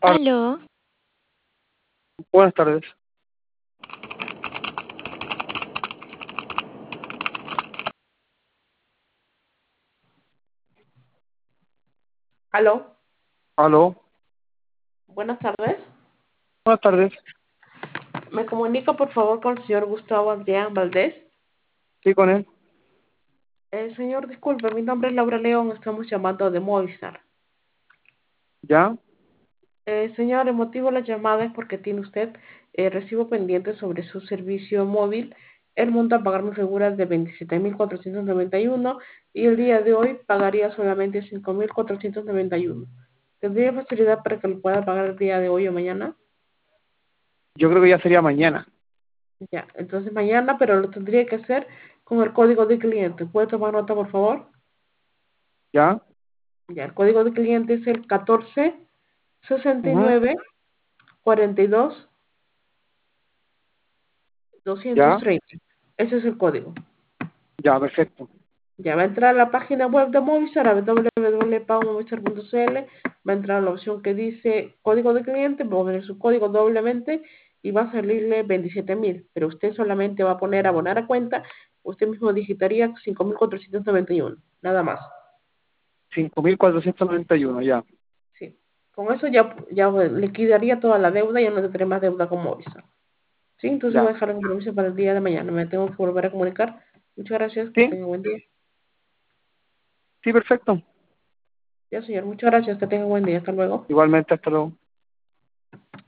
Hola, Aló, buenas tardes. Aló, Aló, buenas tardes. buenas tardes. Me comunica por favor con el señor Gustavo Adrián Valdés. Sí, con él. Señor, disculpe, mi nombre es Laura León, estamos llamando de Movistar. ¿Ya? Señor, el motivo de la llamada es porque tiene usted recibo pendiente sobre su servicio móvil. El monto a pagar me figura de 27.491 y el día de hoy pagaría solamente 5.491. ¿Tendría facilidad para que lo pueda pagar el día de hoy o mañana? Yo creo que ya sería mañana. Ya, entonces mañana, pero lo tendría que hacer con el código de cliente. ¿Puede tomar nota, por favor? ¿Ya? Ya, el código de cliente es el 14 Ujú. 69 42 ¿Ya? 230. Ese es el código. Ya, perfecto. Ya va a entrar a la página web de Movistar, a www.movistar.cl, va a entrar a la opción que dice código de cliente, va a poner su código doblemente y va a salirle 27.000, pero usted solamente va a poner abonar a cuenta, usted mismo digitaría 5.491, nada más. 5.491. Ya. Sí. Con eso ya liquidaría toda la deuda y ya no tendré más deuda con Movistar. Sí, entonces voy a Ya. dejar el compromiso para el día de mañana. Me tengo que volver a comunicar. Muchas gracias, que Sí, tenga buen día. sí, perfecto. Ya, señor, muchas gracias, que tenga buen día. Hasta luego. Igualmente, hasta luego.